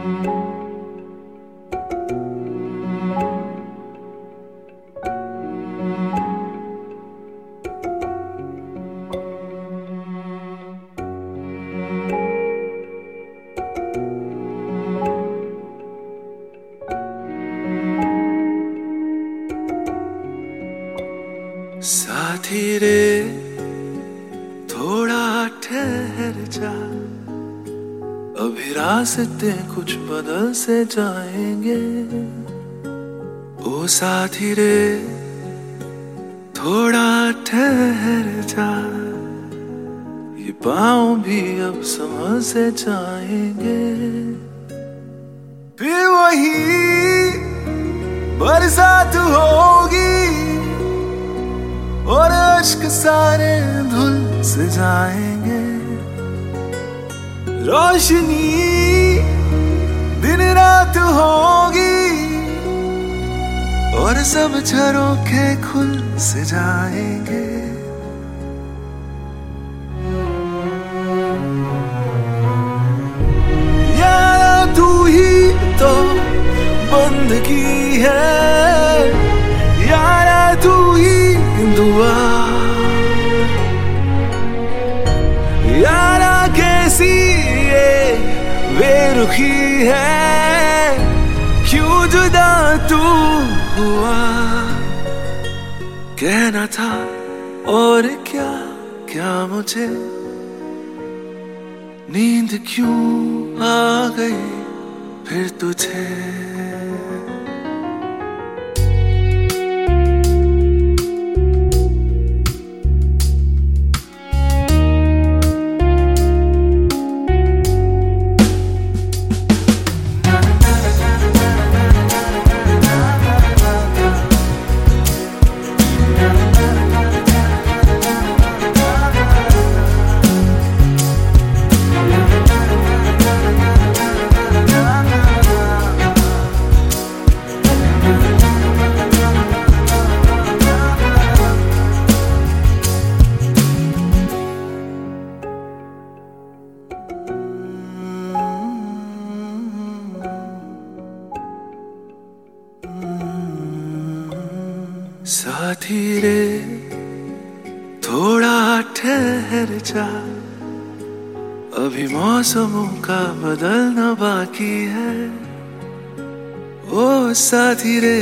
साथी रे थोड़ा ठहर जा, अभी रास्ते कुछ बदल से जाएंगे। ओ साथी रे थोड़ा ठहर जा, ये पाँव भी अब संभल से जाएंगे। फिर वही बरसात होगी और अश्क सारे धुल से जाएंगे। रोशनी दिन रात होगी और सब झरोखे खुल से जाएंगे। यारा तू ही तो बंदगी है, यारा तू ही दुआ, यारा कैसी ये बेरुखी है, क्यों जुदा तू हुआ। कहना था और क्या क्या मुझे, नींद क्यों आ गई फिर तुझे। साथी रे थोड़ा ठहर जा, अभी मौसमों का बदलना बाकी है। ओ साथी रे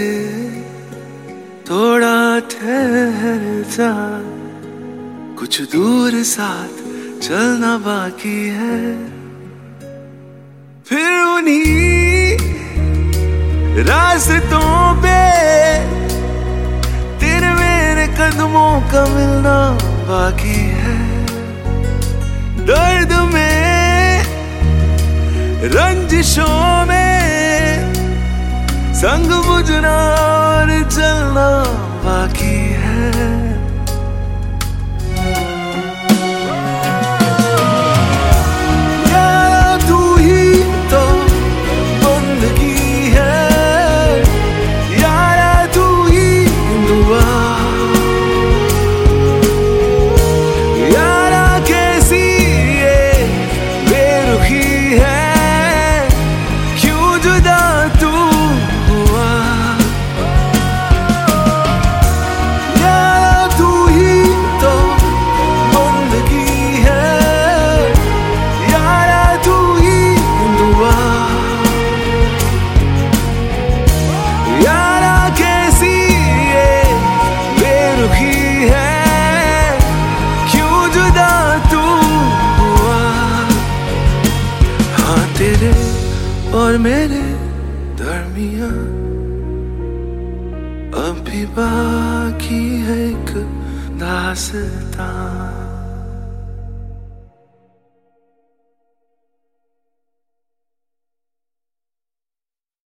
थोड़ा ठहर जा, कुछ दूर साथ चलना बाकी है। फिर उन्हीं रास्तों पे कदमों का मिलना बाकी है। दर्द में रंजिशों में संग बुझना और चलना बाकी है। यारा तू ही तो बंदगी है, यारा तू ही दुआ, तेरे और मेरे दरमिया अभी बाकी है एक दास्तां।